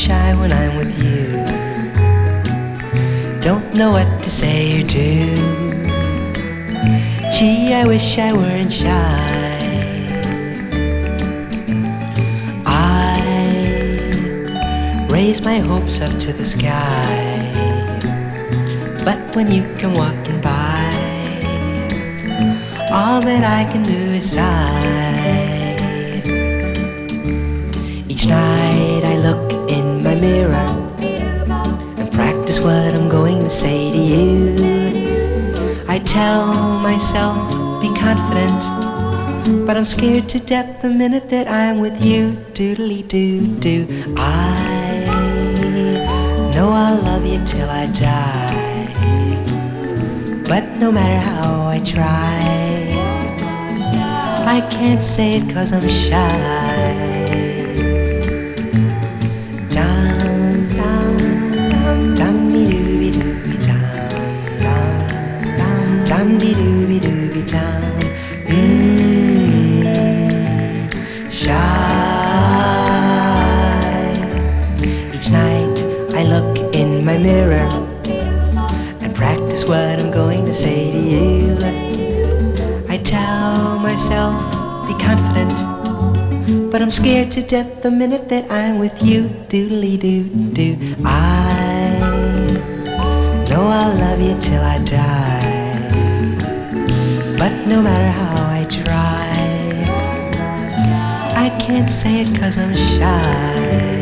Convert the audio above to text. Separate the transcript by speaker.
Speaker 1: shy when I'm with you. Don't know what to say or do. Gee, I wish I weren't shy. I raise my hopes up to the sky, but when you come walking by, all that I can do is sigh. Each night I look in my mirror and practice what I'm going to say to you. I tell myself, be confident, but I'm scared to death the minute that I'm with you. Doodly-doo-doo. I know I'll love you till I die, but no matter how I try, I can't say it 'cause I'm shy. Dum dum dum dum dee dooby dum dum dum dum dee dooby dum. Shy. Each night I look in my mirror and practice what I'm going to say to you. I tell myself, be confident, but I'm scared to death the minute that I'm with you. Doodly-doo-doo. I know I'll love you till I die, but no matter how I try, I can't say it 'cause I'm shy.